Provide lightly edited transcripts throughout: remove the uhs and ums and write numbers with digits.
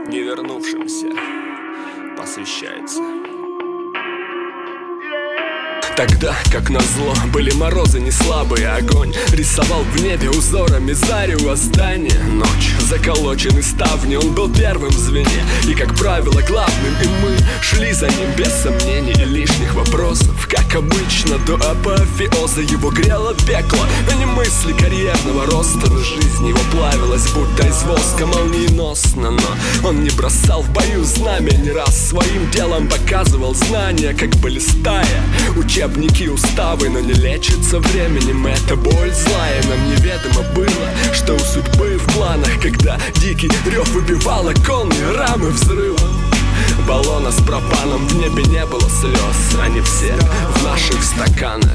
не вернувшимся посвящается. Тогда, как назло, были морозы не слабые. Огонь рисовал в небе узорами зарево здания. Ночь, заколочены ставни, он был первым в звене и, как правило, главным. И мы шли за ним без сомнений и лишних вопросов. Как обычно, до апофеоза его грело пекло, а не мысли карьерного роста. Но жизнь его плавилась, будто из воска, молниеносно. Но он не бросал в бою знамя, не раз своим делом показывал знания, как бы листая учебники, уставы, но не лечится временем. Эта боль злая, нам неведомо было, что у судьбы в планах, когда дикий рев выбивал оконные рамы взрывом баллона с пропаном. В небе не было слез, они все в наших стаканах.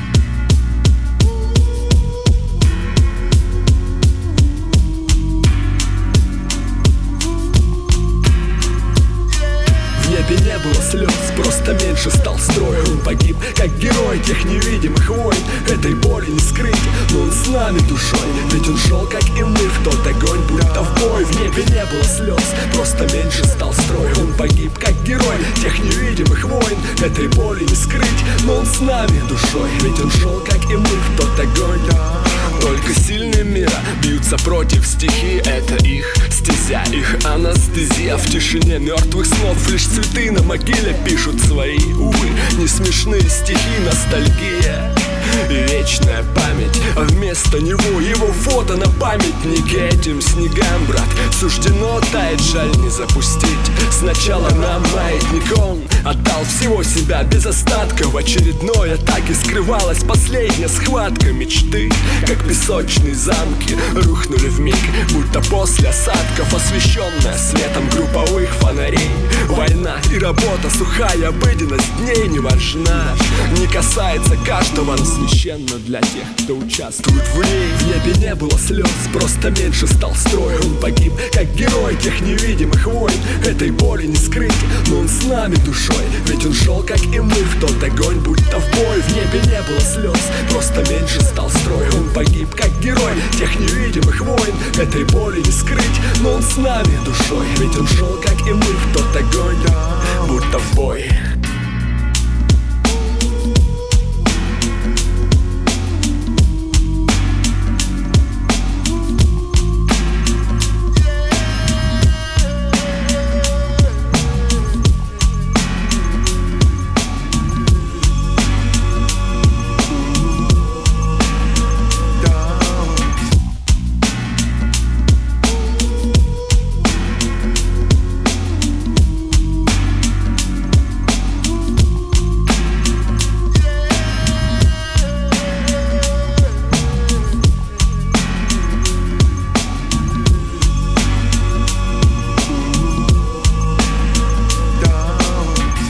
В небе не было слез, просто меньше стал строй. Он погиб, как герой тех невидимых войн. Этой боли не скрыть, но он с нами душой. Ведь он шел, как и мы, в тот огонь, будто в бой. В небе не было слез, просто меньше стал строй. Он погиб, как герой тех невидимых войн. Этой боли не скрыть, но он с нами душой. Ведь он шел, как и мы, в тот огонь. Только сильные мира бьются против стихии. Это их стезя, их анестезия. В тишине мертвых снов лишь цветы на могиле пишут свои, увы, не смешные стихи. Ностальгия и вечная память, а вместо него его фото на памятнике. Этим снегам, брат, суждено таять, жаль не запустить. Сначала нам маятник он отдал всего себя без остатка. В очередной атаке скрывалась последняя схватка. Мечты, как песочные замки, рухнули вмиг, будто после осадков, освещенная светом групповых фонарей. Война и работа, сухая обыденность дней не важна, не касается каждого, но священно для тех, кто участвует в ней. В небе не было слез, просто меньше стал строй. Он погиб, как герой тех невидимых войн. Этой боли не скрыть, но он с нами душой. Ведь он шел, как и мы, в тот огонь, будто в бой. В небе не было слез, просто меньше стал строй. Он погиб, как герой тех невидимых войн. Этой боли не скрыть, но он с нами душой. Ведь он шел, как и мы, в тот огонь, будто в бой.